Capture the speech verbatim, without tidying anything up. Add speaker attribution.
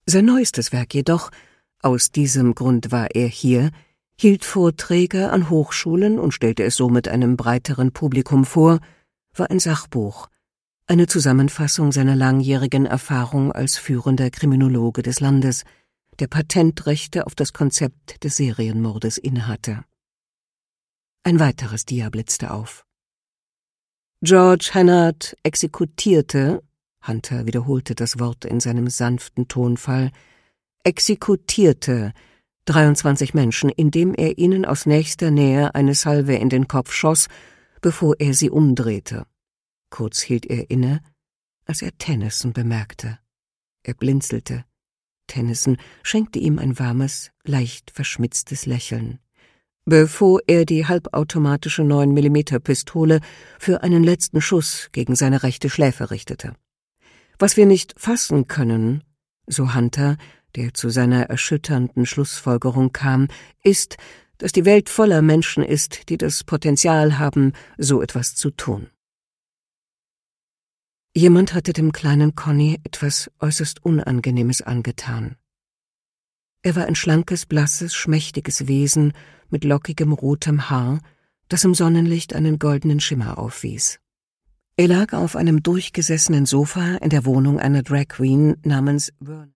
Speaker 1: Sein neuestes Werk jedoch, aus diesem Grund war er hier, hielt Vorträge an Hochschulen und stellte es somit einem breiteren Publikum vor, war ein Sachbuch, eine Zusammenfassung seiner langjährigen Erfahrung als führender Kriminologe des Landes, der Patentrechte auf das Konzept des Serienmordes innehatte. Ein weiteres Dia blitzte auf. George Hannard exekutierte, Hunter wiederholte das Wort in seinem sanften Tonfall, exekutierte dreiundzwanzig Menschen, indem er ihnen aus nächster Nähe eine Salve in den Kopf schoss, bevor er sie umdrehte. Kurz hielt er inne, als er Tennyson bemerkte. Er blinzelte. Tennyson schenkte ihm ein warmes, leicht verschmitztes Lächeln, bevor er die halbautomatische neun Millimeter Pistole für einen letzten Schuss gegen seine rechte Schläfe richtete. »Was wir nicht fassen können«, so Hunter, der zu seiner erschütternden Schlussfolgerung kam, ist, dass die Welt voller Menschen ist, die das Potenzial haben, so etwas zu tun. Jemand hatte dem kleinen Conny etwas äußerst Unangenehmes angetan. Er war ein schlankes, blasses, schmächtiges Wesen mit lockigem rotem Haar, das im Sonnenlicht einen goldenen Schimmer aufwies. Er lag auf einem durchgesessenen Sofa in der Wohnung einer Drag Queen namens Vernon.